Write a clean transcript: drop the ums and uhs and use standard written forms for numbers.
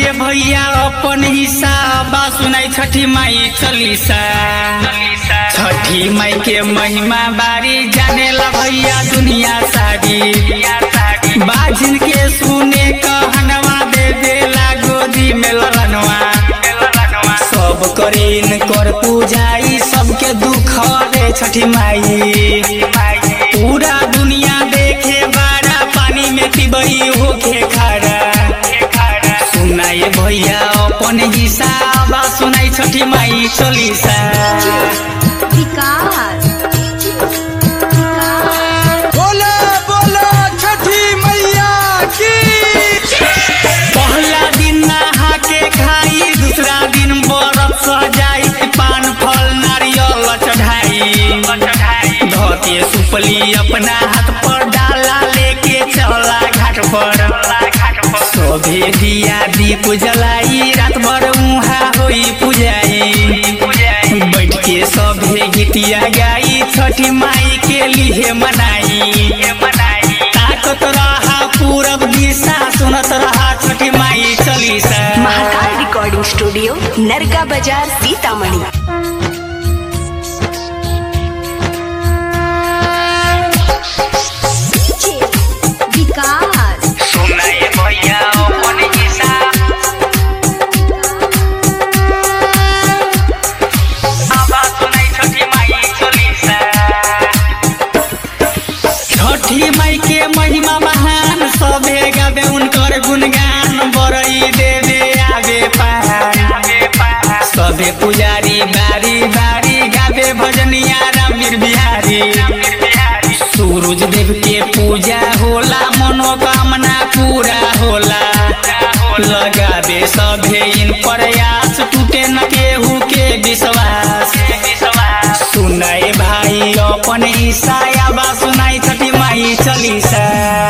सुनाइए भैया अपन हिसाब सुनाई छठी माई चलीसा। छठी माई के महिमा बारी जाने ला भैया दुनिया सारी। बाजिन के सुने कहनवा दे देला गोदी में ललनवा। सब करीन कर पूजाई सबके दुख रे छठी माई। पूरा दुनिया देखे बारा पानी में तिबई होके खड़ा। सुनाइए भैया अपन हिसाब सुनाई छठी माई चलीसा। बोला बोला छठी मैया की। पहला दिन नहा के खाई दूसरा दिन बरत सजाई। पान फल नारियल चढ़ाई। धोके सुपली अपना हाथ पर डाला लेके चला घाट पर। सभे दिया दीप जलाई रात भर उहाँ होई पूजाई। बैठ के सभे गीतिया गाई छठी माई के लिए मनाई। ताकत रहा पूरब दिशा सुनत रहा छठी माई चलीसा। Mahakal recording studio Narka Bazar Sitamarhi. सुनाइए भैया अपन हिसाब सुनाई छठी माई चलीसा। छठी माई के महिमा महान सभे गावे उनकर गुणगान। बरई देवे आवे पार सभे पुजारी बारी बारी गावे भजनिया रामवीर बिहारी। सूरज देव के पूजा होला मनोकामना पूरा होला। लगावे सभे इन प्रयास टूटे न केहू के विश्वास। सुनाए भाई अपन ईसाया बा सुनाई छठी माई चलीसा।